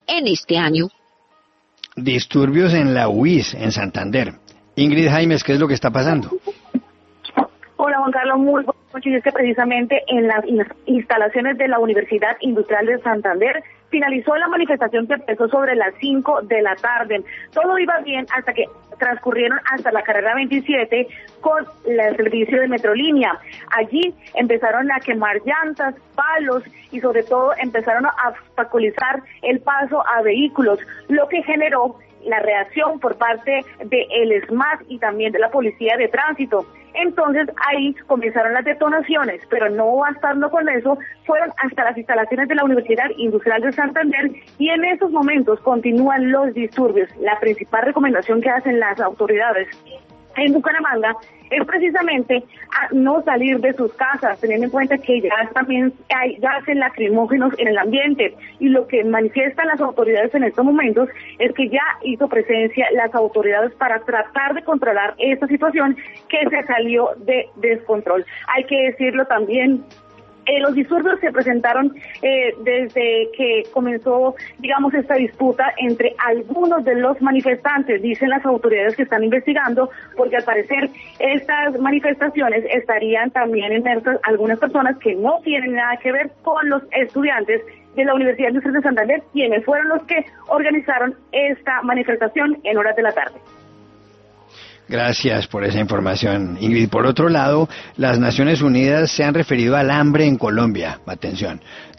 en este año. Disturbios en la UIS, en Santander. Ingrid Jaimes, ¿qué es lo que está pasando? Hola Juan Carlos, muy buenas noches. Es que precisamente en las instalaciones de la Universidad Industrial de Santander finalizó la manifestación que empezó sobre las 5 de la tarde. Todo iba bien hasta que transcurrieron hasta la carrera 27 con el servicio de Metrolínea. Allí empezaron a quemar llantas, palos y sobre todo empezaron a obstaculizar el paso a vehículos, lo que generó la reacción por parte del SMAT y también de la Policía de Tránsito. Entonces ahí comenzaron las detonaciones, pero no bastando con eso, fueron hasta las instalaciones de la Universidad Industrial de Santander y en esos momentos continúan los disturbios. La principal recomendación que hacen las autoridades en Bucaramanga es precisamente a no salir de sus casas, teniendo en cuenta que ya también hay gases lacrimógenos en el ambiente, y lo que manifiestan las autoridades en estos momentos es que ya hizo presencia las autoridades para tratar de controlar esta situación que se salió de descontrol. Hay que decirlo también. Los disturbios se presentaron desde que comenzó, digamos, esta disputa entre algunos de los manifestantes, dicen las autoridades que están investigando, porque al parecer estas manifestaciones estarían también inmersas algunas personas que no tienen nada que ver con los estudiantes de la Universidad Industrial de Santander, quienes fueron los que organizaron esta manifestación en horas de la tarde. Gracias por esa información, Ingrid. Por otro lado, las Naciones Unidas se han referido al hambre en Colombia. Atención.